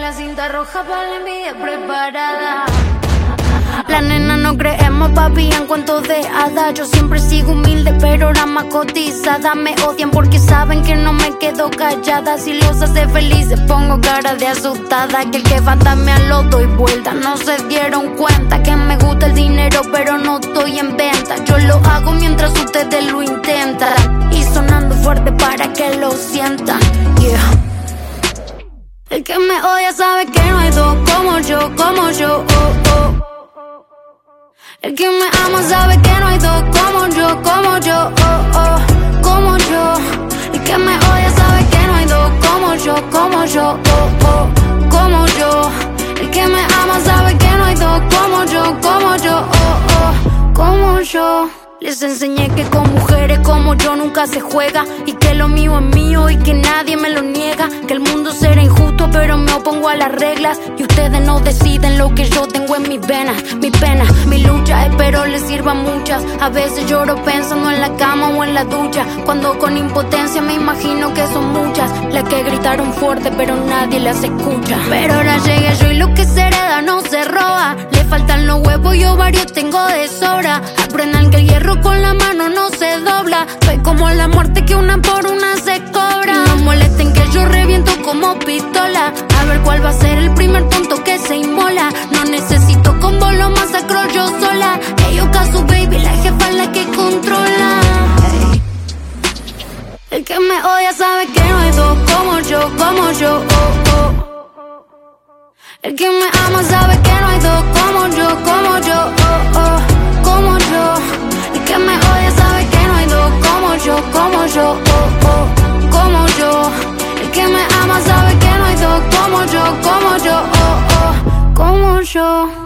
la cinta roja para la envidia preparada. La nena no creemos, papi, en cuentos de hadas. Yo siempre sigo humilde, pero la más cotizada. Me odian porque saben que no me quedo callada. Si los hace felices pongo cara de asustada. Que el que fantasmea lo doy vuelta. No se dieron cuenta que me gusta el dinero, pero no estoy en venta. Yo lo hago mientras ustedes lo intentan. Y sonando fuerte para que lo sientan. Yeah. El que me odia sabe que no hay dos como yo, oh, oh. El que me ama sabe que no hay dos como yo, oh, oh, como yo. El que me odia sabe que no hay dos como yo, oh, oh, como yo. El que me ama sabe que no hay dos como yo, oh, oh, como yo. Les enseñé que con mujeres como yo nunca se juega, y que lo mío es mío y que nadie me lo niega. Que el mundo será injusto pero me opongo a las reglas, y ustedes no deciden lo que yo tengo en mis venas. Mi pena, mi lucha, espero les sirva a muchas. A veces lloro pensando en la cama o en la ducha, cuando con impotencia me imagino que son muchas las que gritaron fuerte pero nadie las escucha. Pero ahora llegué yo y lo que se hereda no se roba. Le faltan los huevos y ovarios tengo de sobra. Aprendan que el hierro con la mano no se dobla. Soy como la muerte que una por una se cobra. No molesten que yo reviento como pistola. A ver cuál va a ser el primer tonto que se inmola. No necesito combo, lo masacro yo sola. Ellos caso baby, la jefa es la que controla. El que me odia sabe que no hay dos como yo, oh, oh. El que me ama sabe que no hay dos como yo, oh, oh, como yo. El que me odia sabe que no hay dos como yo, oh, oh, como yo. El que me ama sabe que no hay dos como yo, oh, oh, como yo.